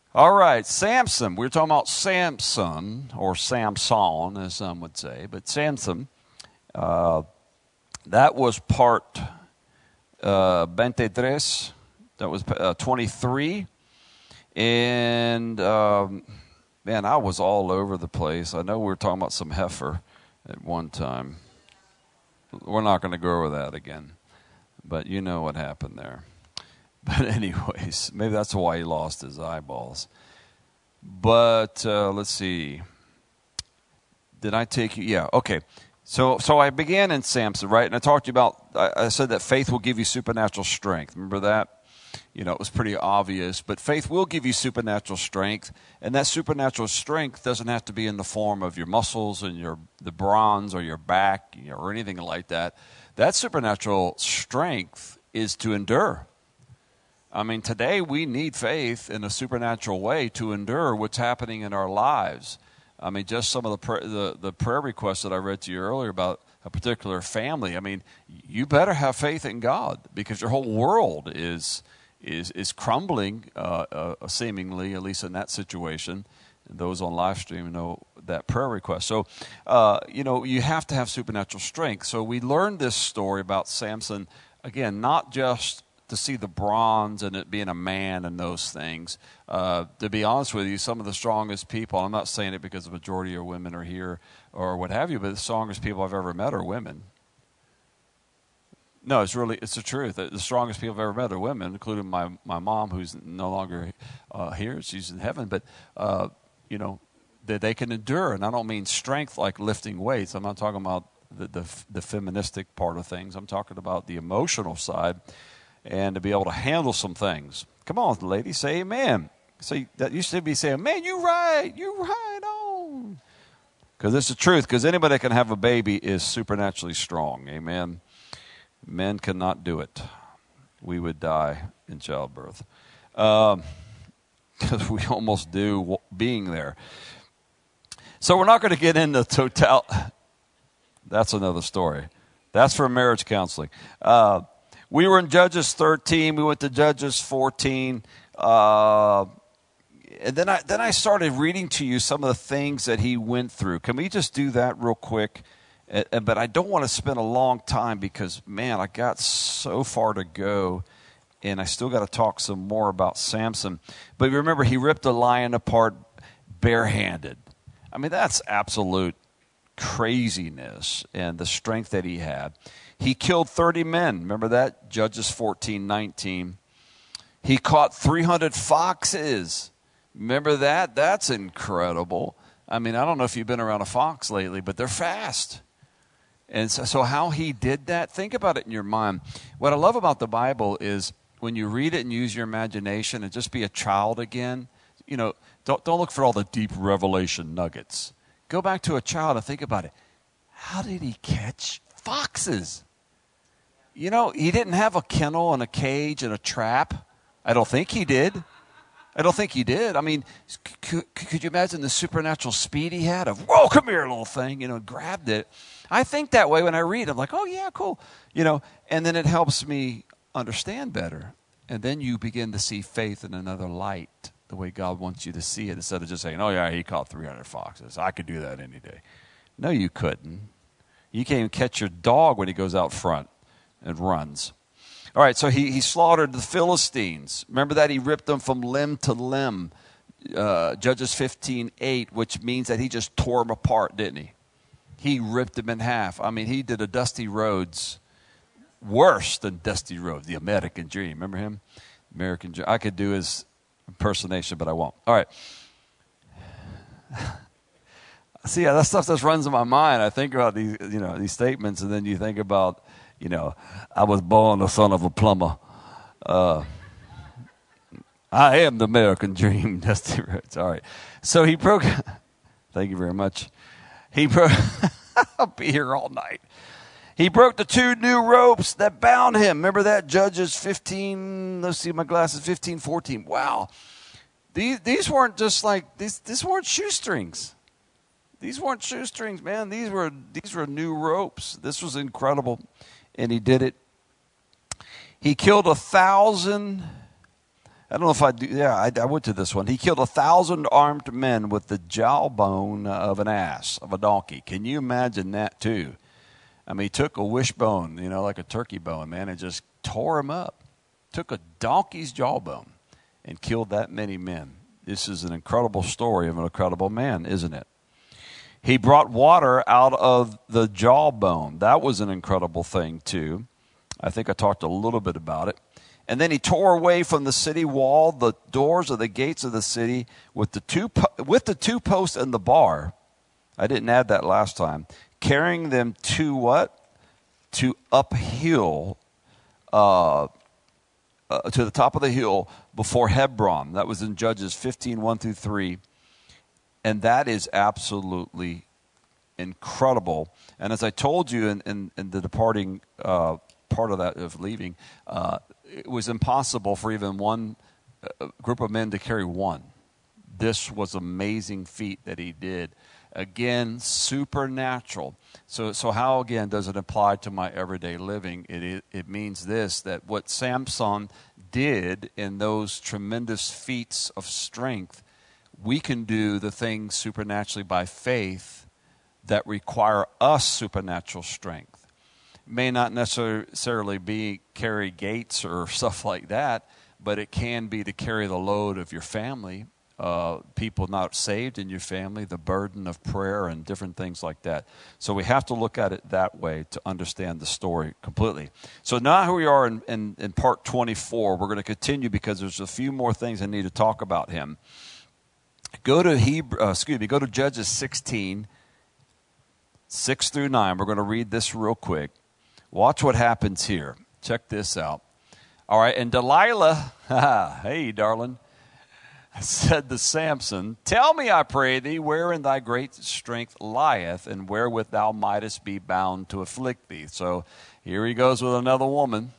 All right, Samson. We're talking about Samson, or Samson, as some would say. But Samson, that was part 23. That was 23. And, man, I was all over the place. I know we were talking about some heifer at one time. We're not going to go over that again. But you know what happened there. But anyways, maybe that's why he lost his eyeballs. But let's see. Did I take you? Yeah, okay. So I began in Samson, right? And I talked to you about, I said that faith will give you supernatural strength. Remember that? You know, it was pretty obvious. But faith will give you supernatural strength. And that supernatural strength doesn't have to be in the form of your muscles and the bronze or your back, or anything like that. That supernatural strength is to endure. I mean, today we need faith in a supernatural way to endure what's happening in our lives. I mean, just some of the prayer requests that I read to you earlier about a particular family. I mean, you better have faith in God, because your whole world is crumbling, seemingly, at least in that situation. And those on live stream know that prayer request. So, you have to have supernatural strength. So we learned this story about Samson, again, not just to see the bronze and it being a man and those things. To be honest with you, some of the strongest people, I'm not saying it because the majority of women are here or what have you, but the strongest people I've ever met are women. No, it's the truth. The strongest people I've ever met are women, including my mom, who's no longer here. She's in heaven. But, that they can endure. And I don't mean strength like lifting weights. I'm not talking about the feministic part of things. I'm talking about the emotional side, and to be able to handle some things. Come on, ladies, say amen. So that you should be saying, man, you right on. Because it's the truth. Because anybody that can have a baby is supernaturally strong. Amen. Men cannot do it. We would die in childbirth. Because we almost do being there. So we're not going to get into total. That's another story. That's for marriage counseling. We were in Judges 13. We went to Judges 14. And then I started reading to you some of the things that he went through. Can we just do that real quick? But I don't want to spend a long time because, man, I got so far to go. And I still got to talk some more about Samson. But remember, he ripped a lion apart barehanded. I mean, that's absolute craziness and the strength that he had. He killed 30 men. Remember that? Judges 14:19. He caught 300 foxes. Remember that? That's incredible. I mean, I don't know if you've been around a fox lately, but they're fast. And so how he did that, think about it in your mind. What I love about the Bible is when you read it and use your imagination and just be a child again, don't look for all the deep revelation nuggets. Go back to a child and think about it. How did he catch foxes? He didn't have a kennel and a cage and a trap. I don't think he did. I mean, could you imagine the supernatural speed he had of, whoa, come here, little thing, grabbed it. I think that way when I read. I'm like, oh, yeah, cool. And then it helps me understand better. And then you begin to see faith in another light, the way God wants you to see it, instead of just saying, oh, yeah, he caught 300 foxes. I could do that any day. No, you couldn't. You can't even catch your dog when he goes out front and runs. All right, so he slaughtered the Philistines. Remember that? He ripped them from limb to limb. Judges 15:8, which means that he just tore them apart, didn't he? He ripped them in half. I mean, he did a Dusty Rhodes worse than Dusty Rhodes, the American Dream. Remember him? American Dream. I could do his impersonation, but I won't. All right. See, that stuff just runs in my mind. I think about these statements, and then you think about, I was born the son of a plumber. I am the American Dream. Dusty Rhodes. All right. So he broke. Thank you very much. He broke. I'll be here all night. He broke the 2 new ropes that bound him. Remember that? Judges 15. Let's see my glasses. 15:14. Wow. These weren't just like these weren't shoestrings. These weren't shoestrings, man. These were new ropes. This was incredible. And he did it. He killed 1,000 I don't know if I do. Yeah, I went to this one. He killed 1,000 armed men with the jawbone of an ass, of a donkey. Can you imagine that too? I mean, he took a wishbone, like a turkey bone, man, and just tore him up. Took a donkey's jawbone and killed that many men. This is an incredible story of an incredible man, isn't it? He brought water out of the jawbone. That was an incredible thing too. I think I talked a little bit about it. And then he tore away from the city wall the doors of the gates of the city with the two posts and the bar. I didn't add that last time. Carrying them to what? To uphill, to the top of the hill before Hebron. That was in Judges 15, 1 through 3. And that is absolutely incredible. And as I told you in the departing part of that, of leaving, it was impossible for even one group of men to carry one. This was an amazing feat that he did. Again, supernatural. So how, again, does it apply to my everyday living? It means this, that what Samson did in those tremendous feats of strength, we can do the things supernaturally by faith that require us supernatural strength. May not necessarily be carry gates or stuff like that, but it can be to carry the load of your family, people not saved in your family, the burden of prayer and different things like that. So we have to look at it that way to understand the story completely. So now here we are in part 24. We're going to continue because there's a few more things I need to talk about him. Go to Judges 16, 6 through 9. We're going to read this real quick. Watch what happens here. Check this out. All right, and Delilah, hey, darling, said to Samson, "Tell me, I pray thee, wherein thy great strength lieth, and wherewith thou mightest be bound to afflict thee." So here he goes with another woman.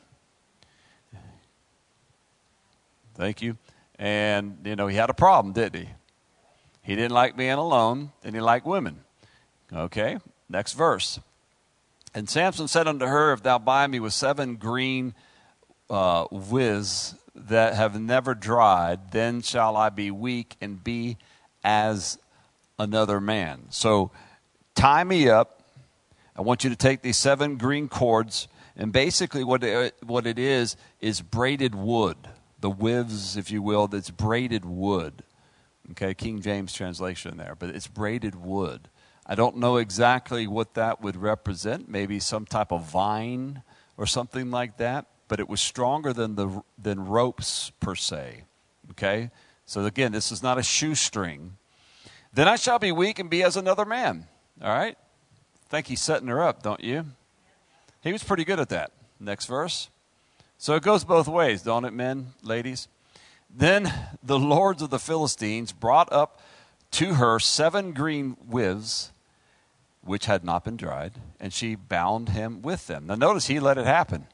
Thank you. And, he had a problem, didn't he? He didn't like being alone, and he liked women. Okay, next verse. And Samson said unto her, "If thou buy me with 7 green withs that have never dried, then shall I be weak and be as another man." So tie me up. I want you to take these 7 green cords, and basically what it is braided wood. The withs, if you will, that's braided wood. Okay, King James translation there, but it's braided wood. I don't know exactly what that would represent, maybe some type of vine or something like that, but it was stronger than ropes per se. Okay? So again, this is not a shoestring. "Then I shall be weak and be as another man." All right? I think he's setting her up, don't you? He was pretty good at that. Next verse. So it goes both ways, don't it, men, ladies? "Then the lords of the Philistines brought up to her 7 green withs, which had not been dried, and she bound him with them." Now notice he let it happen.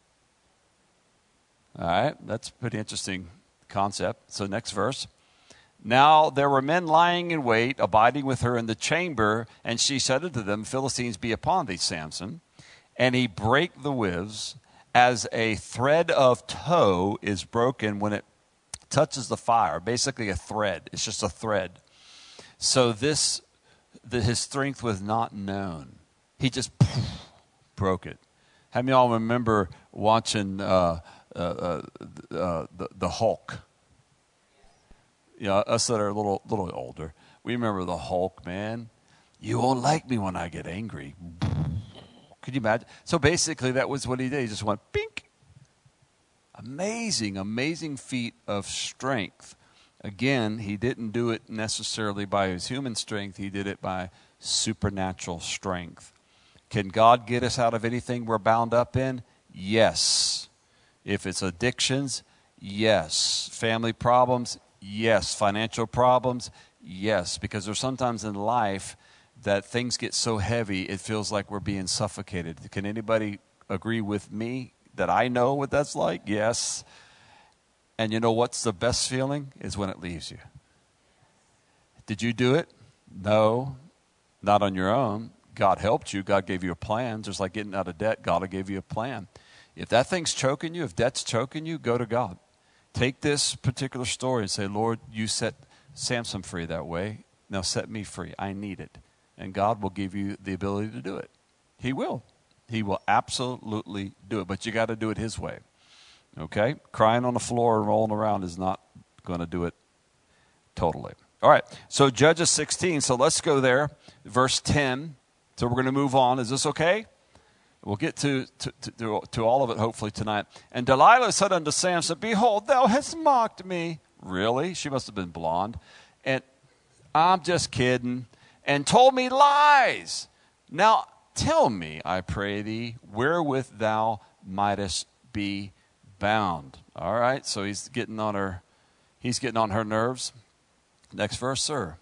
All right, that's a pretty interesting concept. So next verse. "Now there were men lying in wait, abiding with her in the chamber, and she said unto them, Philistines be upon thee, Samson. And he brake the withs, as a thread of tow is broken when it touches the fire." Basically a thread. It's just a thread. So his strength was not known. He just broke it. How many of y'all remember watching the Hulk? Us that are a little older, we remember the Hulk, man. "You won't like me when I get angry." Could you imagine? So basically that was what he did. He just went bink. Amazing feat of strength. Again, he didn't do it necessarily by his human strength. He did it by supernatural strength. Can God get us out of anything we're bound up in? Yes. If it's addictions, yes. Family problems, yes. Financial problems, yes. Because there's sometimes in life that things get so heavy, it feels like we're being suffocated. Can anybody agree with me that I know what that's like? Yes. And you know what's the best feeling? Is when it leaves you. Did you do it? No, not on your own. God helped you. God gave you a plan. Just like getting out of debt, God will give you a plan. If that thing's choking you, if debt's choking you, go to God. Take this particular story and say, Lord, you set Samson free that way. Now set me free. I need it. And God will give you the ability to do it. He will. He will absolutely do it. But you got to do it his way. Okay? Crying on the floor and rolling around is not going to do it totally. All right. So Judges 16. So let's go there. Verse 10. So we're going to move on. Is this okay? We'll get to all of it hopefully tonight. And Delilah said unto Samson, behold, thou hast mocked me. Really? She must have been blonde. And I'm just kidding. And told me lies. Now tell me, I pray thee, wherewith thou mightest be bound. All right, so he's getting on her nerves. Next verse, sir.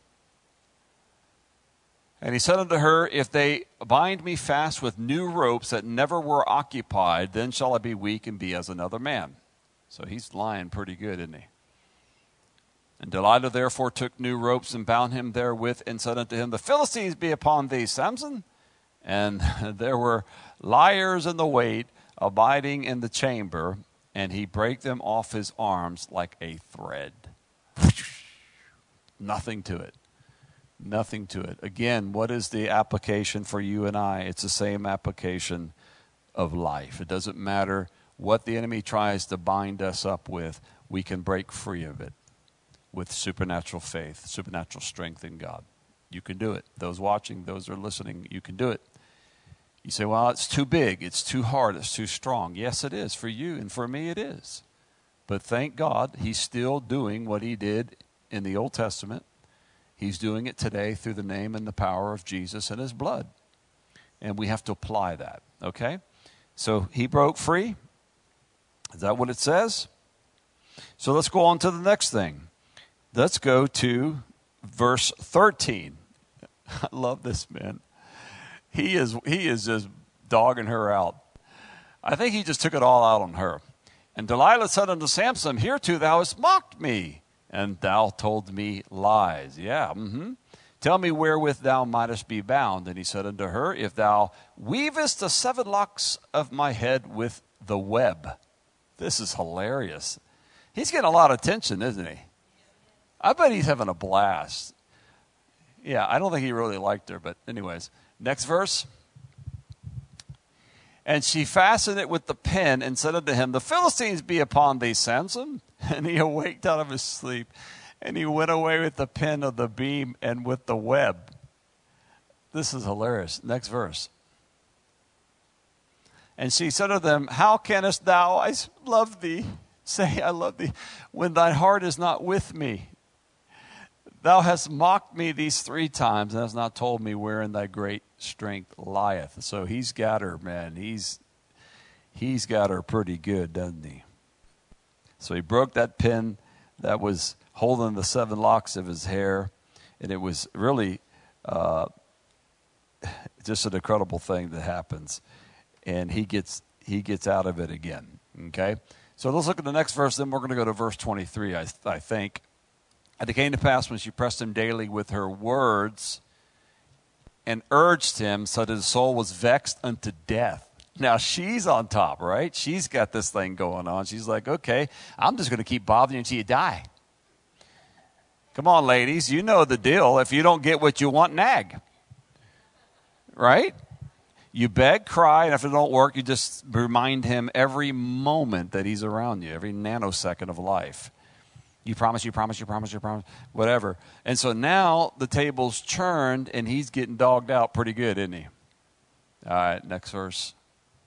And he said unto her, if they bind me fast with new ropes that never were occupied, then shall I be weak and be as another man. So he's lying pretty good, isn't he? And Delilah therefore took new ropes and bound him therewith and said unto him, the Philistines be upon thee, Samson. And there were liars in the wait, abiding in the chamber, and he brake them off his arms like a thread. Nothing to it. Nothing to it. Again, what is the application for you and I? It's the same application of life. It doesn't matter what the enemy tries to bind us up with. We can break free of it with supernatural faith, supernatural strength in God. You can do it. Those watching, those who are listening, you can do it. You say, well, it's too big, it's too hard, it's too strong. Yes, it is. For you and for me, it is. But thank God, he's still doing what he did in the Old Testament. He's doing it today through the name and the power of Jesus and his blood. And we have to apply that, okay? So he broke free. Is that what it says? So let's go on to the next thing. Let's go to verse 13. I love this, man. He is just dogging her out. I think he just took it all out on her. And Delilah said unto Samson, hereto thou hast mocked me, and thou told me lies. Yeah, Tell me wherewith thou mightest be bound. And he said unto her, if thou weavest the 7 locks of my head with the web. This is hilarious. He's getting a lot of attention, isn't he? I bet he's having a blast. Yeah, I don't think he really liked her, but anyways. Next verse. And she fastened it with the pin and said unto him, the Philistines be upon thee, Samson. And he awaked out of his sleep, and he went away with the pin of the beam and with the web. This is hilarious. Next verse. And she said to them, how canst thou, I love thee, say I love thee, when thy heart is not with me? Thou hast mocked me these 3 times, and hast not told me wherein thy great strength lieth. So he's got her, man. He's got her pretty good, doesn't he? So he broke that pin that was holding the 7 locks of his hair, and it was really just an incredible thing that happens. And he gets out of it again. Okay? So let's look at the next verse, then we're going to go to verse 23, I think. And it came to pass when she pressed him daily with her words and urged him so that his soul was vexed unto death. Now she's on top, right? She's got this thing going on. She's like, okay, I'm just going to keep bothering you until you die. Come on, ladies, you know the deal. If you don't get what you want, nag. Right? You beg, cry, and if it don't work, you just remind him every moment that he's around you, every nanosecond of life. You promise, whatever. And so now the table's churned, and he's getting dogged out pretty good, isn't he? All right, next verse.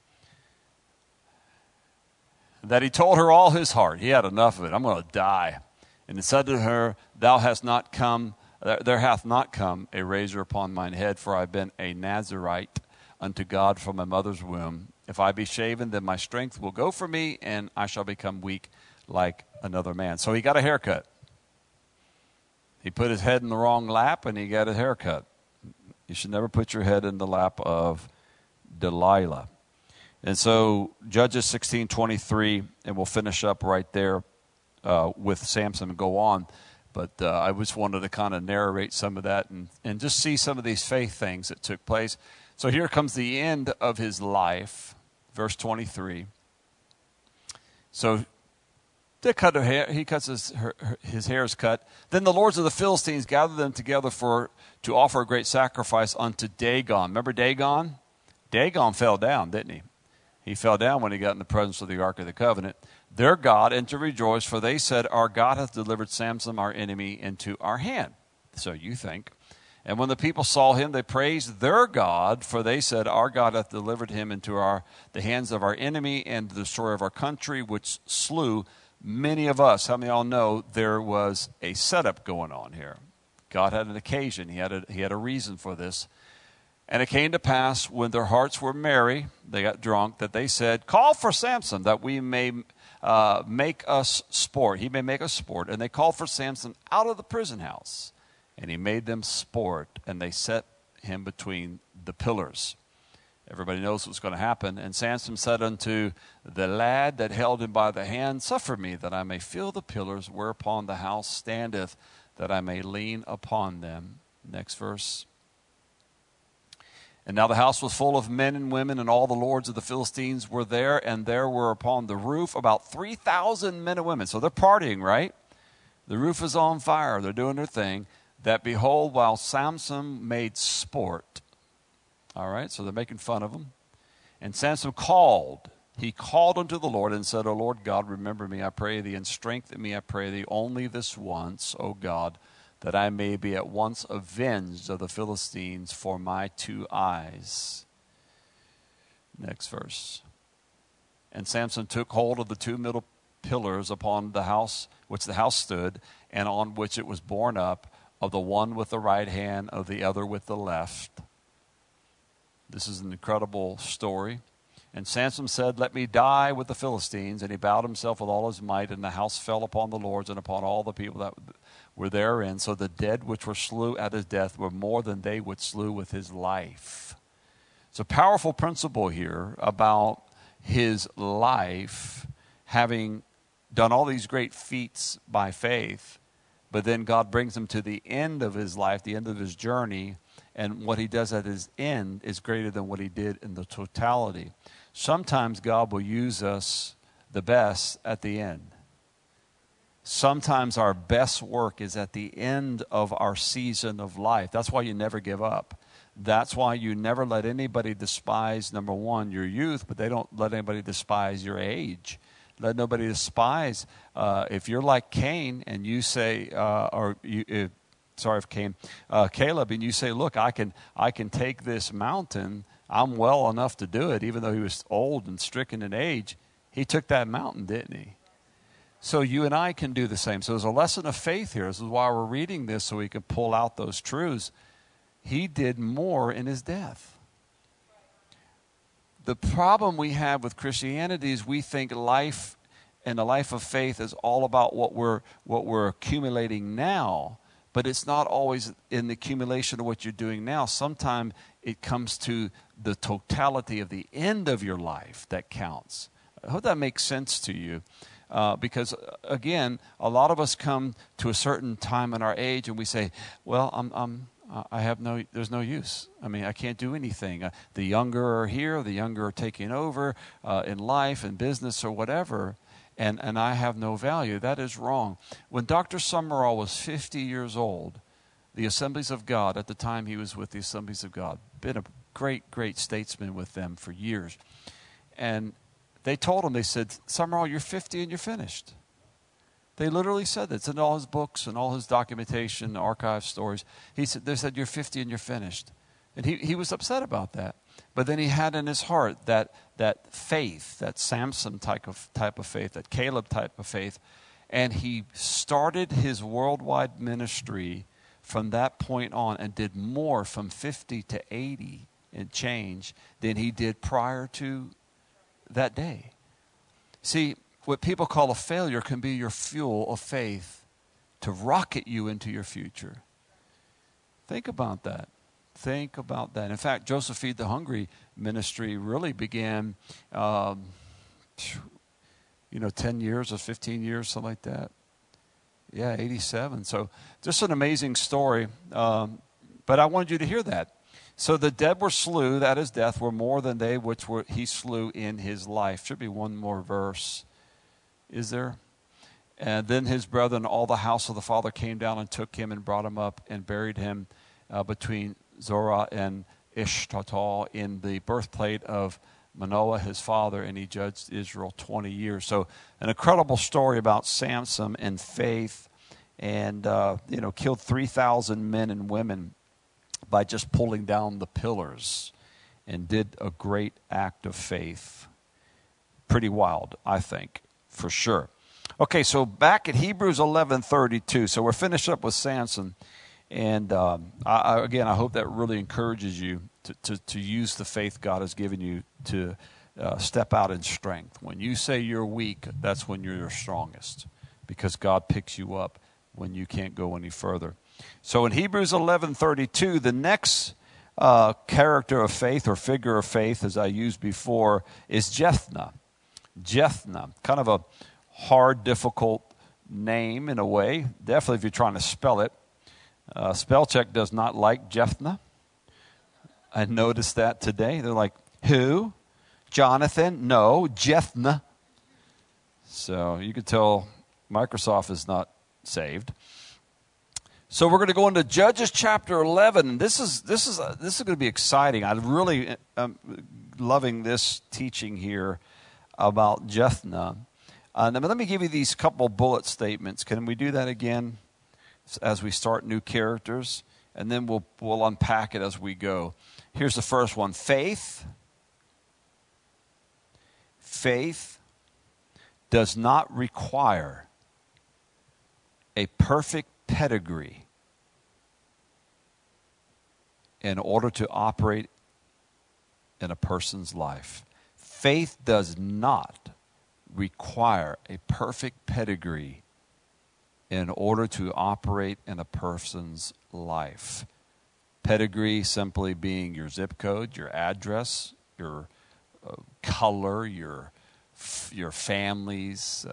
That he told her all his heart. He had enough of it. I'm going to die. And he said to her, there hath not come a razor upon mine head, for I have been a Nazarite unto God from my mother's womb. If I be shaven, then my strength will go from me, and I shall become weak like another man. So he got a haircut. He put his head in the wrong lap, and he got a haircut. You should never put your head in the lap of Delilah. And so Judges 16:23, and we'll finish up right there with Samson and go on. But I just wanted to kind of narrate some of that and just see some of these faith things that took place. So here comes the end of his life, verse 23. So They cut her hair. He cuts his hair is cut. Then the lords of the Philistines gathered them together to offer a great sacrifice unto Dagon. Remember Dagon? Dagon fell down, didn't he? He fell down when he got in the presence of the Ark of the Covenant. Their God, and to rejoice, for they said, our God hath delivered Samson, our enemy, into our hand. So you think. And when the people saw him, they praised their God, for they said, our God hath delivered him into the hands of our enemy and the destroyer of our country, which slew many of us. How many of y'all know there was a setup going on here? God had an occasion. He had a reason for this. And it came to pass when their hearts were merry, they got drunk, that they said, call for Samson, that we may make us sport. He may make us sport. And they called for Samson out of the prison house. And he made them sport, and they set him between the pillars. Everybody knows what's going to happen. And Samson said unto the lad that held him by the hand, suffer me that I may feel the pillars whereupon the house standeth, that I may lean upon them. Next verse. And now the house was full of men and women, and all the lords of the Philistines were there, and there were upon the roof about 3,000 men and women. So they're partying, right? The roof is on fire. They're doing their thing. That behold, while Samson made sport. All right, so they're making fun of him. And Samson called. He called unto the Lord and said, O Lord God, remember me, I pray thee, and strengthen me, I pray thee, only this once, O God, that I may be at once avenged of the Philistines for my 2 eyes. Next verse. And Samson took hold of the 2 middle pillars upon the house, which the house stood, and on which it was borne up, of the one with the right hand, of the other with the left. This is an incredible story. And Samson said, let me die with the Philistines. And he bowed himself with all his might, and the house fell upon the lords and upon all the people that were therein. So the dead which were slew at his death were more than they which slew with his life. It's a powerful principle here about his life having done all these great feats by faith. But then God brings him to the end of his life, the end of his journey, and what he does at his end is greater than what he did in the totality. Sometimes God will use us the best at the end. Sometimes our best work is at the end of our season of life. That's why you never give up. That's why you never let anybody despise, number one, your youth, but they don't let anybody despise your age. Let nobody despise. If you're like Cain and you say, Caleb, and you say, look, I can take this mountain. I'm well enough to do it, even though he was old and stricken in age. He took that mountain, didn't he? So you and I can do the same. So there's a lesson of faith here. This is why we're reading this, so we can pull out those truths. He did more in his death. The problem we have with Christianity is we think life and the life of faith is all about what we're accumulating now, but it's not always in the accumulation of what you're doing now. Sometimes it comes to the totality of the end of your life that counts. I hope that makes sense to you. Because again, a lot of us come to a certain time in our age and we say, well, there's no use. I mean, I can't do anything. The younger are here, the younger are taking over in life and business or whatever, and I have no value. That is wrong. When Dr. Summerall was 50 years old, the Assemblies of God, at the time he was with the Assemblies of God, been a great, great statesman with them for years. And they told him, they said, Summerall, you're 50 and you're finished. They literally said that. It's in all his books and all his documentation, archive stories. They said, you're 50 and you're finished. And he was upset about that. But then he had in his heart that faith, that Samson type of faith, that Caleb type of faith. And he started his worldwide ministry from that point on and did more from 50 to 80 and change than he did prior to that day. See, what people call a failure can be your fuel of faith to rocket you into your future. Think about that. Think about that. In fact, Joseph Feed the Hungry ministry really began, 10 years or 15 years, something like that. Yeah, 87. So just an amazing story. But I wanted you to hear that. So the dead were slew, that is death, were more than they which he slew in his life. Should be one more verse. Is there? And then his brethren, all the house of the father, came down and took him and brought him up and buried him between Zorah and Eshtaol in the birthplate of Manoah, his father, and he judged Israel 20 years. So an incredible story about Samson and faith, and killed 3,000 men and women by just pulling down the pillars, and did a great act of faith. Pretty wild, I think, for sure. Okay, so back at Hebrews 11:32. So we're finished up with Samson. And I hope that really encourages you to use the faith God has given you to step out in strength. When you say you're weak, that's when you're your strongest, because God picks you up when you can't go any further. So in Hebrews 11:32, the next character of faith or figure of faith, as I used before, is Jephthah. Jephthah, kind of a hard, difficult name in a way. Definitely if you're trying to spell it. Spell check does not like Jephthah. I noticed that today. They're like, who? Jonathan? No, Jephthah. So you could tell Microsoft is not saved. So we're going to go into Judges chapter 11. This is going to be exciting. I really am loving this teaching here about Jephthah. Let me give you these couple bullet statements. Can we do that again as we start new characters? And then we'll unpack it as we go. Here's the first one. Faith does not require a perfect pedigree in order to operate in a person's life. Faith does not require a perfect pedigree in order to operate in a person's life. Pedigree simply being your zip code, your address, your color, your family's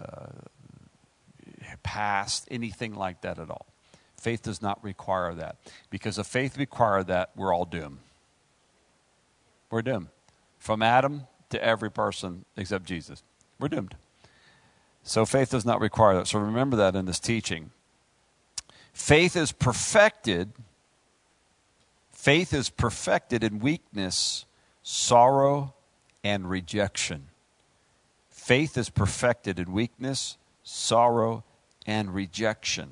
past, anything like that at all. Faith does not require that. Because if faith required that, we're all doomed. We're doomed. From Adam to every person except Jesus. We're doomed. So faith does not require that. So remember that in this teaching. Faith is perfected in weakness, sorrow, and rejection. Faith is perfected in weakness, sorrow, and rejection.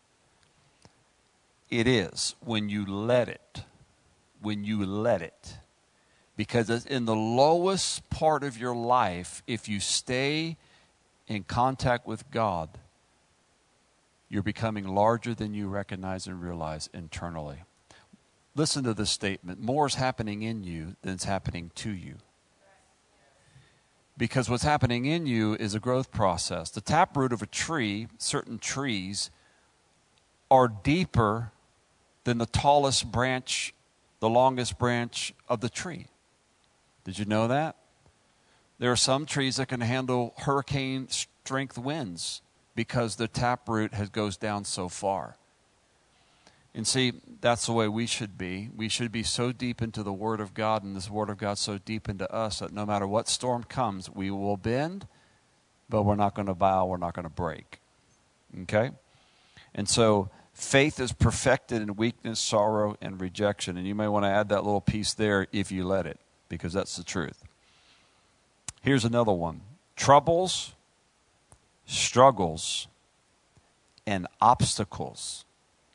It is when you let it. When you let it. Because in the lowest part of your life, if you stay in contact with God, you're becoming larger than you recognize and realize internally. Listen to this statement. More is happening in you than is happening to you. Because what's happening in you is a growth process. The taproot of a tree, certain trees, are deeper than the tallest branch, the longest branch of the tree. Did you know that? There are some trees that can handle hurricane strength winds because the taproot goes down so far. And see, that's the way we should be. We should be so deep into the Word of God, and this Word of God so deep into us that no matter what storm comes, we will bend, but we're not going to bow, we're not going to break. Okay? And so faith is perfected in weakness, sorrow, and rejection. And you may want to add that little piece there if you let it, because that's the truth. Here's another one. Troubles, struggles, and obstacles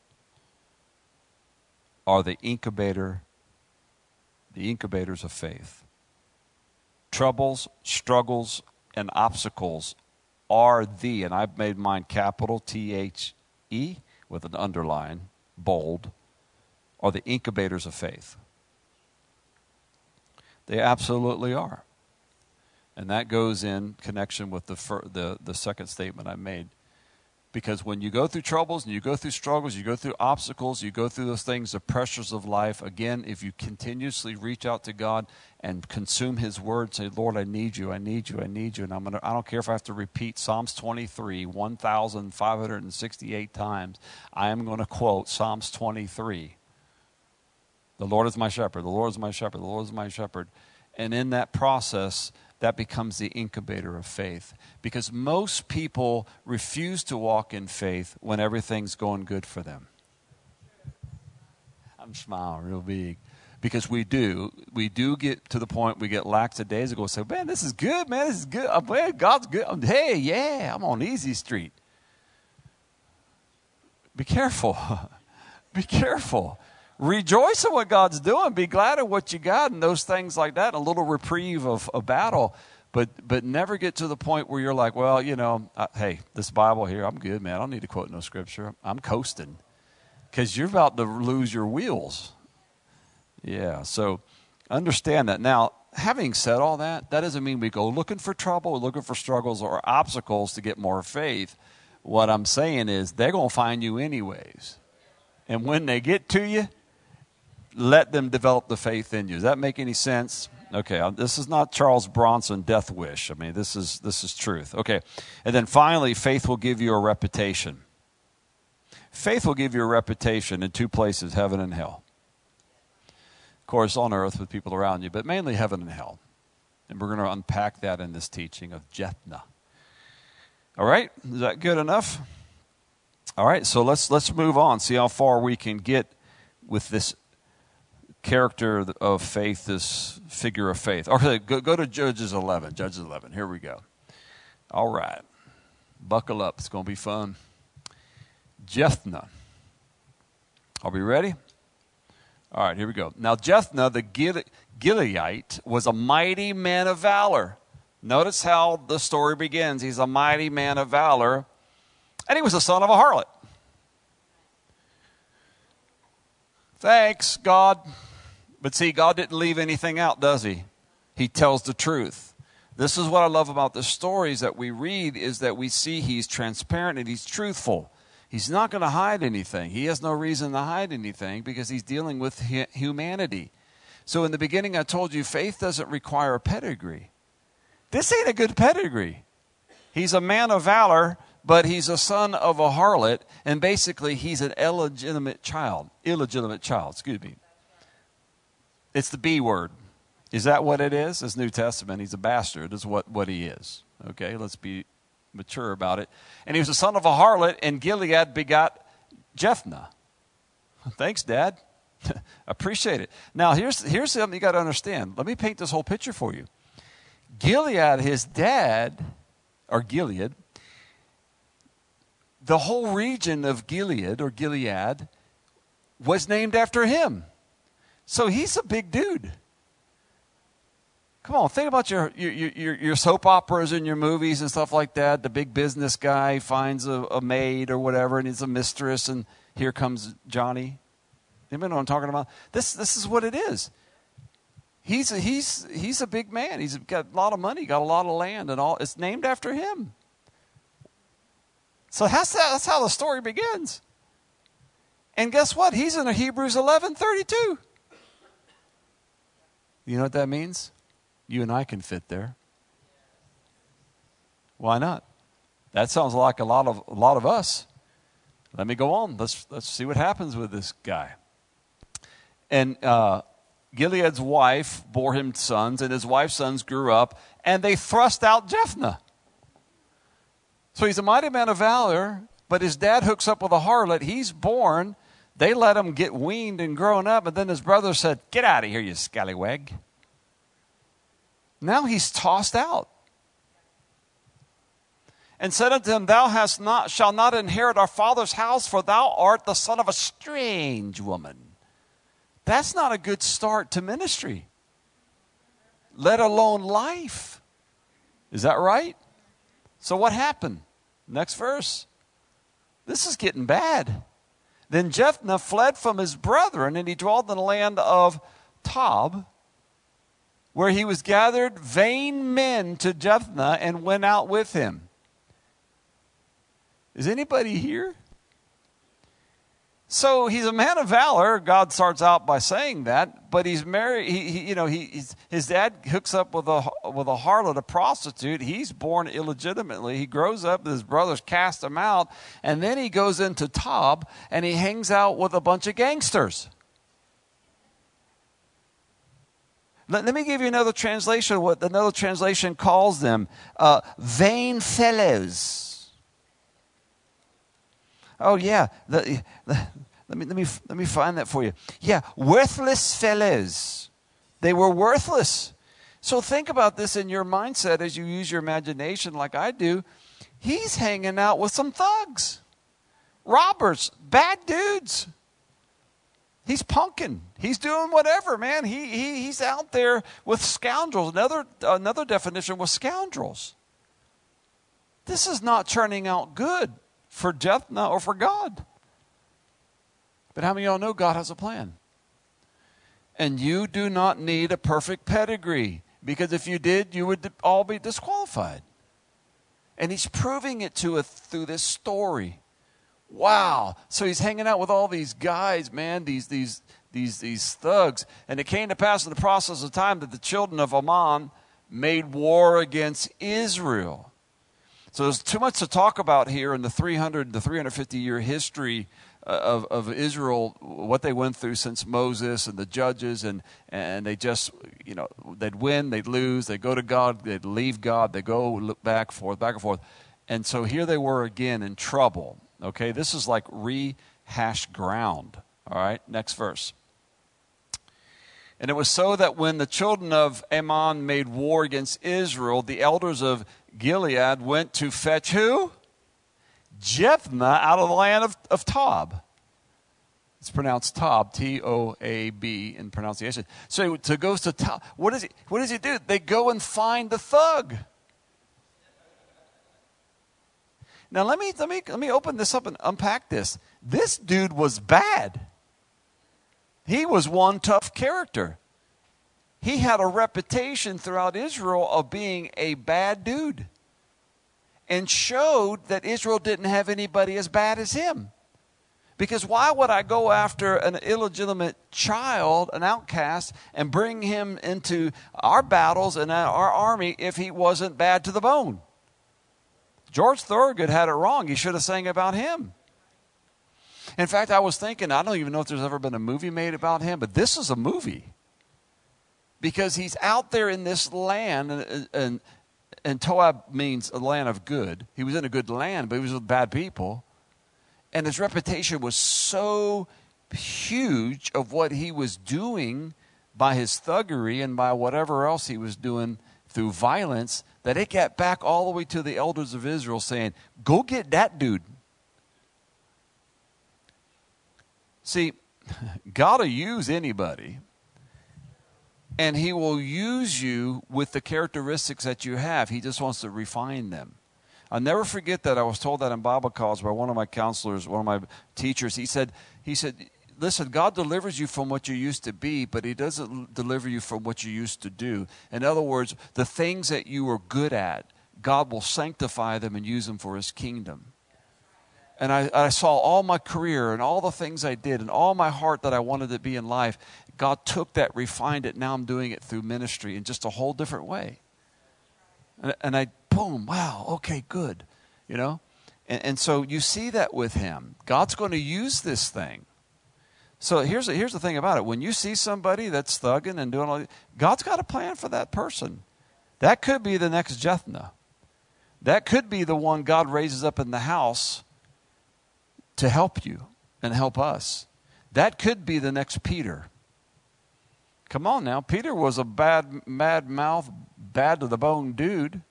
are the incubators of faith. Troubles, struggles, and obstacles are and I've made mine capital T-H-E with an underline, bold, are the incubators of faith. They absolutely are. And that goes in connection with the second statement I made. Because when you go through troubles and you go through struggles, you go through obstacles, you go through those things, the pressures of life, again, if you continuously reach out to God and consume His Word, say, Lord, I need you, I need you, I need you. And I don't care if I have to repeat Psalms 23 1,568 times. I am going to quote Psalms 23. The Lord is my shepherd, the Lord is my shepherd, the Lord is my shepherd. And in that process, that becomes the incubator of faith. Because most people refuse to walk in faith when everything's going good for them. I'm smiling real big. Because we do get to the point we get lackadaisical and say, man, this is good, man, this is good. Man, God's good. Hey, yeah, I'm on easy street. Be careful. Be careful. Rejoice in what God's doing. Be glad of what you got and those things like that. A little reprieve of a battle. But never get to the point where you're like, well, hey, this Bible here, I'm good, man. I don't need to quote no scripture. I'm coasting. Because you're about to lose your wheels. Yeah, so understand that. Now, having said all that, that doesn't mean we go looking for trouble, looking for struggles or obstacles to get more faith. What I'm saying is they're going to find you anyways. And when they get to you, let them develop the faith in you. Does that make any sense? Okay, this is not Charles Bronson death wish. I mean, this is truth. Okay, and then finally, faith will give you a reputation. Faith will give you a reputation in two places, heaven and hell. Of course, on earth with people around you, but mainly heaven and hell. And we're going to unpack that in this teaching of Jephthah. All right, is that good enough? All right, so let's move on, see how far we can get with this character of faith, this figure of faith. Okay, go to Judges 11. Judges 11, here we go. All right, buckle up, it's going to be fun. Jephthah. Are we ready? All right, here we go. Now, Jephthah the Gileadite was a mighty man of valor. Notice how the story begins. He's a mighty man of valor, and he was the son of a harlot. Thanks, God. But see, God didn't leave anything out, does he? He tells the truth. This is what I love about the stories that we read, is that we see he's transparent and he's truthful. He's not going to hide anything. He has no reason to hide anything because he's dealing with humanity. So in the beginning, I told you faith doesn't require a pedigree. This ain't a good pedigree. He's a man of valor, but he's a son of a harlot, and basically he's an illegitimate child. Excuse me. It's the B word. Is that what it is? It's New Testament. He's a bastard is what he is. Okay, let's be mature about it. And he was the son of a harlot, and Gilead begot Jephthah. Thanks, Dad. Appreciate it. Now, here's something you got to understand. Let me paint this whole picture for you. Gilead, his dad, or Gilead, the whole region of Gilead, or Gilead, was named after him. So he's a big dude. Come on, think about your soap operas and your movies and stuff like that. The big business guy finds a maid or whatever, and he's a mistress, and here comes Johnny. Anybody know what I'm talking about? This is what it is. He's a big man. He's got a lot of money, got a lot of land, and all. It's named after him. So that's how the story begins. And guess what? He's in Hebrews 11:32. You know what that means? You and I can fit there. Why not? That sounds like a lot of us. Let me go on. Let's see what happens with this guy. And Gilead's wife bore him sons, and his wife's sons grew up, and they thrust out Jephthah. So he's a mighty man of valor, but his dad hooks up with a harlot. He's born. They let him get weaned and grown up, and then his brother said, "Get out of here, you scallywag." Now he's tossed out. And said unto him, "Thou shalt not inherit our father's house, for thou art the son of a strange woman." That's not a good start to ministry, let alone life. Is that right? So what happened? Next verse. This is getting bad. Then Jephthah fled from his brethren, and he dwelt in the land of Tob, where he was gathered vain men to Jephthah and went out with him. Is anybody here? So he's a man of valor. God starts out by saying that, but he's married. His dad hooks up with a harlot, a prostitute. He's born illegitimately. He grows up. His brothers cast him out, and then he goes into Tob and he hangs out with a bunch of gangsters. Let me give you another translation, what another translation calls them. Vain fellows. Oh, yeah. Let me find that for you. Yeah, worthless fellows. They were worthless. So think about this in your mindset as you use your imagination like I do. He's hanging out with some thugs, robbers, bad dudes. He's punking. He's doing whatever, man. He's out there with scoundrels. Another definition was scoundrels. This is not turning out good for Jephthah or for God. But how many of y'all know God has a plan? And you do not need a perfect pedigree, because if you did, you would all be disqualified. And he's proving it to us through this story. Wow. So he's hanging out with all these guys, man, these thugs. And it came to pass in the process of time that the children of Ammon made war against Israel. So there's too much to talk about here in the 350-year history of Israel, what they went through since Moses and the judges, and they just, they'd win, they'd lose, they'd go to God, they'd leave God, they'd go look back and forth. And so here they were again in trouble. Okay, this is like rehashed ground. All right, next verse. And it was so that when the children of Ammon made war against Israel, the elders of Gilead went to fetch who? Jephthah out of the land of Tob. It's pronounced Tob, T-O-A-B in pronunciation. So to go to Tob, what does he do? They go and find the thug. Now let me open this up and unpack this. This dude was bad. He was one tough character. He had a reputation throughout Israel of being a bad dude, and showed that Israel didn't have anybody as bad as him. Because why would I go after an illegitimate child, an outcast, and bring him into our battles and our army if he wasn't bad to the bone? George Thorogood had it wrong. He should have sang about him. In fact, I was thinking, I don't even know if there's ever been a movie made about him, but this is a movie. Because he's out there in this land, and Toab means a land of good. He was in a good land, but he was with bad people. And his reputation was so huge of what he was doing by his thuggery and by whatever else he was doing through violence, that it got back all the way to the elders of Israel saying, go get that dude. See, God will use anybody. And he will use you with the characteristics that you have. He just wants to refine them. I'll never forget that. I was told that in Bible college by one of my counselors, one of my teachers. He said, listen, God delivers you from what you used to be, but he doesn't deliver you from what you used to do. In other words, the things that you were good at, God will sanctify them and use them for his kingdom. And I saw all my career and all the things I did and all my heart that I wanted to be in life. God took that, refined it. Now I'm doing it through ministry in just a whole different way. And boom, wow, okay, good. And so you see that with him. God's going to use this thing. So here's the thing about it. When you see somebody that's thugging and doing all that, God's got a plan for that person. That could be the next Jephthah. That could be the one God raises up in the house to help you and help us. That could be the next Peter. Come on now. Peter was a bad, mad mouth, bad to the bone dude,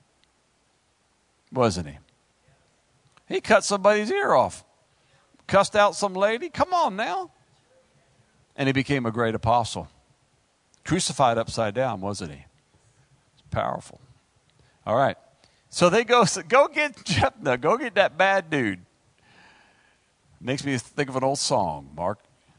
wasn't he? He cut somebody's ear off, cussed out some lady. Come on now. And he became a great apostle. Crucified upside down, wasn't he? It's powerful. All right. So they go get Jephthah. Go get that bad dude. Makes me think of an old song, Mark.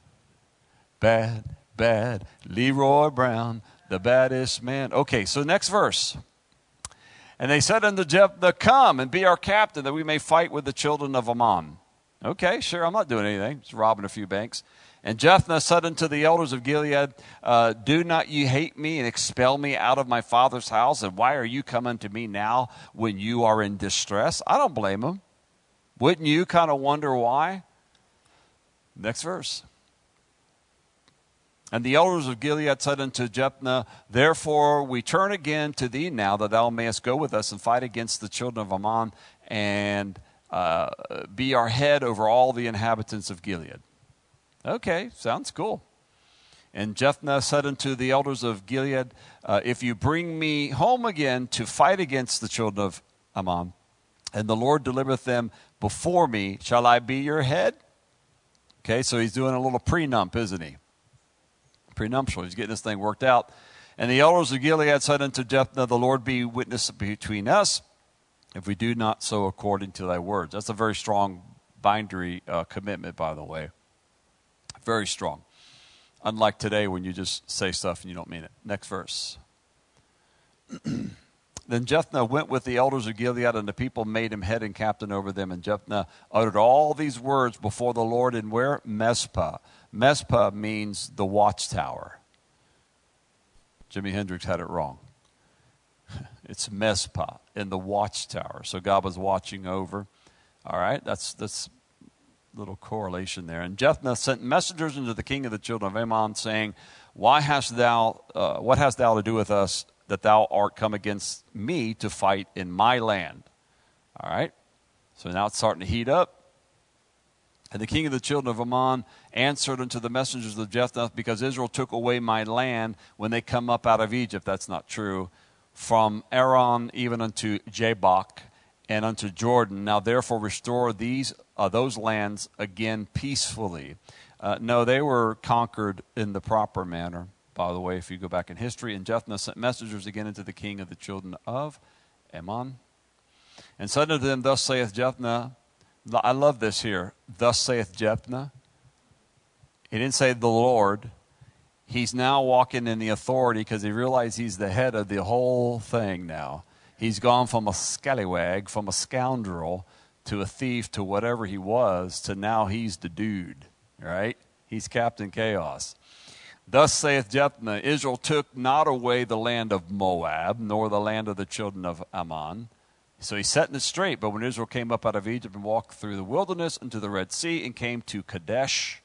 Bad, bad, Leroy Brown, the baddest man. Okay, so next verse. And they said unto Jephthah, come and be our captain, that we may fight with the children of Ammon. Okay, sure, I'm not doing anything. Just robbing a few banks. And Jephthah said unto the elders of Gilead, do not ye hate me and expel me out of my father's house? And why are you coming to me now when you are in distress? I don't blame them. Wouldn't you kind of wonder why? Next verse. And the elders of Gilead said unto Jephthah, therefore we turn again to thee now, that thou mayest go with us and fight against the children of Ammon, and be our head over all the inhabitants of Gilead. Okay, sounds cool. And Jephthah said unto the elders of Gilead, if you bring me home again to fight against the children of Ammon, and the Lord delivereth them before me, shall I be your head? Okay, so he's doing a little prenump, isn't he? Prenuptial. He's getting this thing worked out. And the elders of Gilead said unto Jephthah, the Lord be witness between us, if we do not so according to thy words. That's a very strong bindery commitment, by the way. Very strong. Unlike today when you just say stuff and you don't mean it. Next verse. Then Jephthah went with the elders of Gilead, and the people made him head and captain over them. And Jephthah uttered all these words before the Lord in where? Mizpah. Mizpah means the watchtower. Jimi Hendrix had it wrong. It's Mizpah, in the watchtower. So God was watching over. All right, that's a little correlation there. And Jephthah sent messengers unto the king of the children of Ammon, saying, what hast thou to do with us, that thou art come against me to fight in my land? All right. So now it's starting to heat up. And the king of the children of Ammon answered unto the messengers of Jephthah, because Israel took away my land when they come up out of Egypt. That's not true. From Aron even unto Jabbok and unto Jordan. Now therefore restore those lands again peacefully. No, they were conquered in the proper manner. By the way, if you go back in history, and Jephthah sent messengers again unto the king of the children of Ammon, and said unto them, thus saith Jephthah. I love this here. Thus saith Jephthah. He didn't say the Lord. He's now walking in the authority because he realized he's the head of the whole thing now. He's gone from a scallywag, from a scoundrel, to a thief, to whatever he was, to now he's the dude, right? He's Captain Chaos. Thus saith Jephthah, Israel took not away the land of Moab, nor the land of the children of Ammon. So he's setting it straight. But when Israel came up out of Egypt and walked through the wilderness into the Red Sea and came to Kadesh,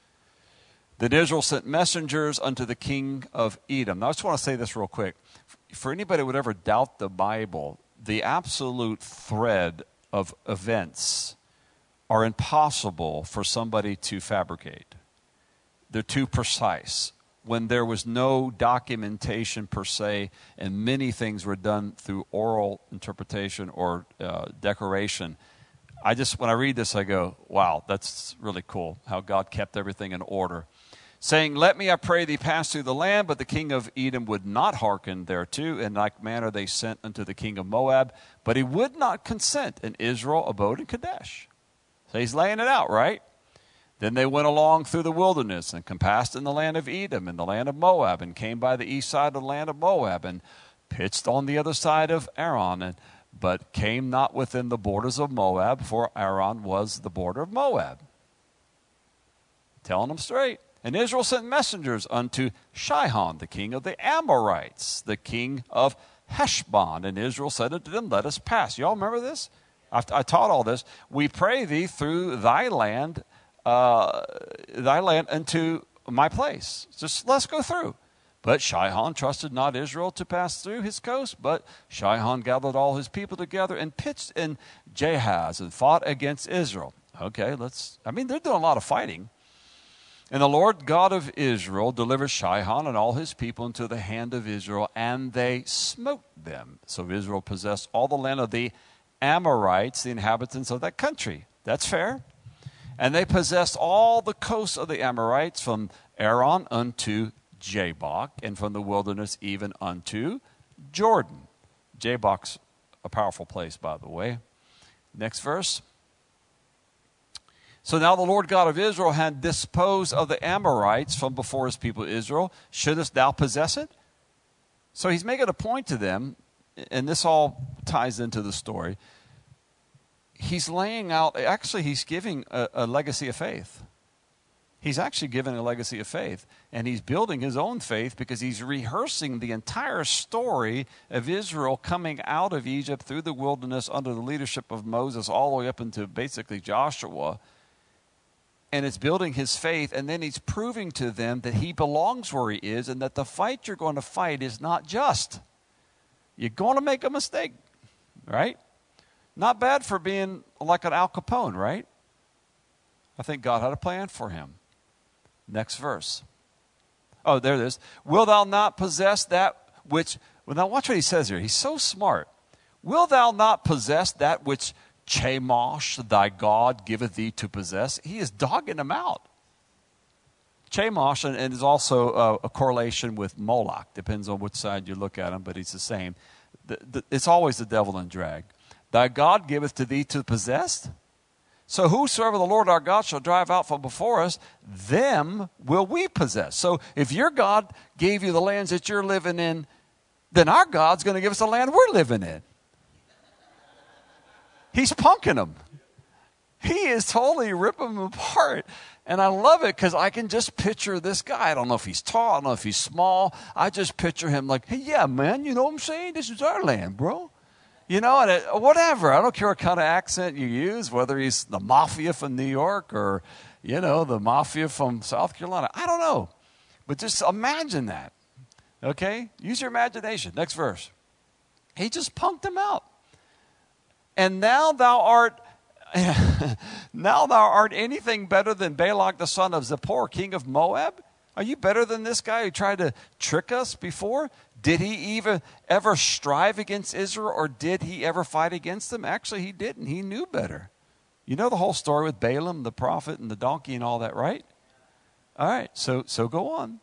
then Israel sent messengers unto the king of Edom. Now I just want to say this real quick. For anybody who would ever doubt the Bible, the absolute thread of events are impossible for somebody to fabricate. They're too precise. When there was no documentation per se, and many things were done through oral interpretation or declaration, when I read this, I go, wow, that's really cool how God kept everything in order. Saying, let me, I pray thee, pass through the land. But the king of Edom would not hearken thereto. In like manner they sent unto the king of Moab, but he would not consent, and Israel abode in Kadesh. So he's laying it out, right? Then they went along through the wilderness and compassed in the land of Edom and the land of Moab, and came by the east side of the land of Moab, and pitched on the other side of Aron, but came not within the borders of Moab, for Aron was the border of Moab. Telling them straight. And Israel sent messengers unto Sihon, the king of the Amorites, the king of Heshbon. And Israel said unto them, let us pass. Y'all remember this? I taught all this. We pray thee through thy land unto my place. Just let's go through. But Sihon trusted not Israel to pass through his coast, but Sihon gathered all his people together and pitched in Jahaz and fought against Israel. Okay, they're doing a lot of fighting. And the Lord God of Israel delivered Sihon and all his people into the hand of Israel, and they smote them. So Israel possessed all the land of the Amorites, the inhabitants of that country. That's fair. And they possessed all the coasts of the Amorites from Aron unto Jabbok, and from the wilderness even unto Jordan. Jabbok's a powerful place, by the way. Next verse. So now the Lord God of Israel had disposed of the Amorites from before his people Israel. Shouldest thou possess it? So he's making a point to them, and this all ties into the story. He's laying out, actually he's giving a legacy of faith. He's actually giving a legacy of faith, and he's building his own faith because he's rehearsing the entire story of Israel coming out of Egypt through the wilderness under the leadership of Moses all the way up into basically Joshua. and it's building his faith, and then he's proving to them that he belongs where he is and that the fight you're going to fight is not just. You're going to make a mistake, right? Not bad for being like an Al Capone, right? I think God had a plan for him. Next verse. Oh, there it is. Will thou not possess that which... Well, now watch what he says here. He's so smart. Will thou not possess that which Chemosh, thy God, giveth thee to possess? He is dogging him out. Chemosh, and is also a correlation with Moloch. Depends on which side you look at him, but he's the same. It's always the devil in drag. Thy God giveth to thee to possess? So whosoever the Lord our God shall drive out from before us, them will we possess. So if your God gave you the lands that you're living in, then our God's going to give us the land we're living in. He's punking them. He is totally ripping them apart. And I love it because I can just picture this guy. I don't know if he's tall. I don't know if he's small. I just picture him like, hey, yeah, man, you know what I'm saying? This is our land, bro. You know, and whatever. I don't care what kind of accent you use, whether he's the mafia from New York or, you know, the mafia from South Carolina. I don't know. But just imagine that. Okay? Use your imagination. Next verse. He just punked him out. And now thou art anything better than Balak the son of Zippor, king of Moab? Are you better than this guy who tried to trick us before? Did he even ever strive against Israel, or did he ever fight against them? Actually, he didn't. He knew better. You know the whole story with Balaam, the prophet, and the donkey and all that, right? All right, so go on.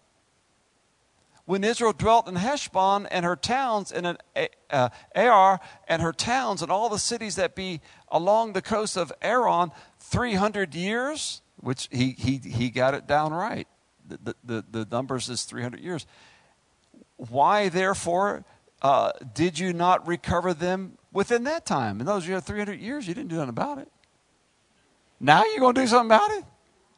When Israel dwelt in Heshbon and her towns, and in Ar and her towns, and all the cities that be along the coast of Aron, 300 years, which he got it down right. The numbers is 300 years. Why, therefore, did you not recover them within that time? In those you had 300 years, you didn't do nothing about it. Now you're going to do something about it?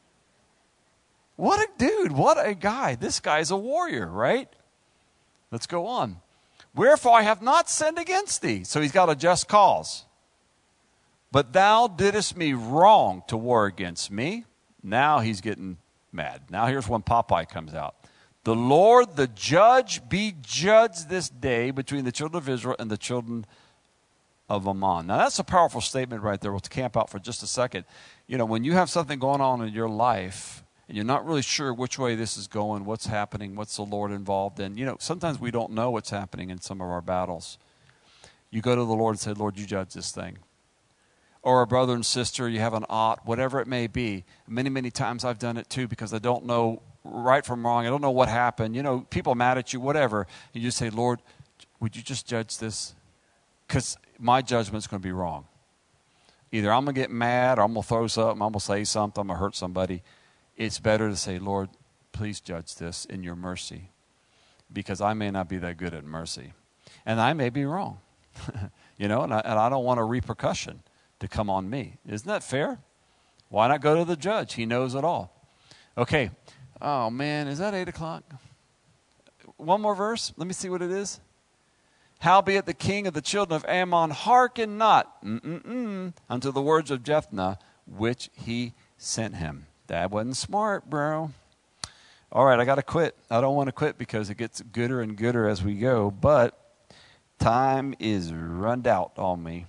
What a dude. What a guy. This guy's a warrior, right? Let's go on. Wherefore I have not sinned against thee. So he's got a just cause. But thou didst me wrong to war against me. Now he's getting mad. Now here's when Popeye comes out. The Lord, the judge, be judged this day between the children of Israel and the children of Ammon. Now that's a powerful statement right there. We'll camp out for just a second. You know, when you have something going on in your life and you're not really sure which way this is going, what's happening, what's the Lord involved in, you know, sometimes we don't know what's happening in some of our battles. You go to the Lord and say, Lord, you judge this thing. Or a brother and sister, you have an aunt, whatever it may be. Many, many times I've done it too because I don't know right from wrong. I don't know what happened. You know, people mad at you, whatever. You just say, Lord, would you just judge this? Because my judgment's going to be wrong. Either I'm going to get mad or I'm going to throw something, I'm going to say something, I'm going to hurt somebody. It's better to say, Lord, please judge this in your mercy. Because I may not be that good at mercy. And I may be wrong. You know, and I don't want a repercussion to come on me. Isn't that fair? Why not go to the judge? He knows it all. Okay. Oh, man, is that 8 o'clock? One more verse. Let me see what it is. Howbeit the king of the children of Ammon hearkened not unto the words of Jephthah, which he sent him. That wasn't smart, bro. All right, I got to quit. I don't want to quit because it gets gooder and gooder as we go, but time is run out on me,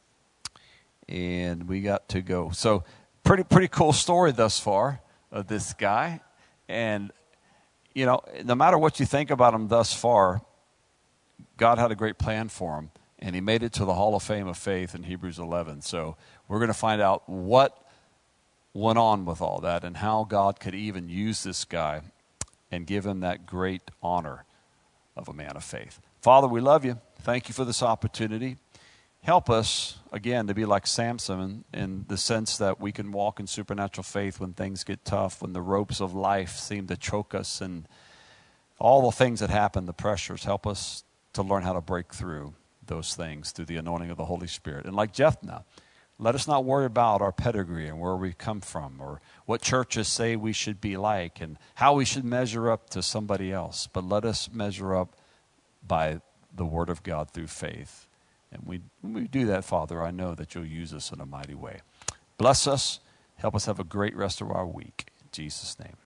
and we got to go. So pretty cool story thus far of this guy. And, you know, no matter what you think about him thus far, God had a great plan for him, and he made it to the Hall of Fame of Faith in Hebrews 11. So we're going to find out what went on with all that and how God could even use this guy and give him that great honor of a man of faith. Father, we love you. Thank you for this opportunity. Help us, again, to be like Samson in the sense that we can walk in supernatural faith when things get tough, when the ropes of life seem to choke us, and all the things that happen, the pressures. Help us to learn how to break through those things through the anointing of the Holy Spirit. And like Jephthah, let us not worry about our pedigree and where we come from or what churches say we should be like and how we should measure up to somebody else. But let us measure up by the Word of God through faith. And when we do that, Father, I know that you'll use us in a mighty way. Bless us Help us have a great rest of our week. In Jesus' name.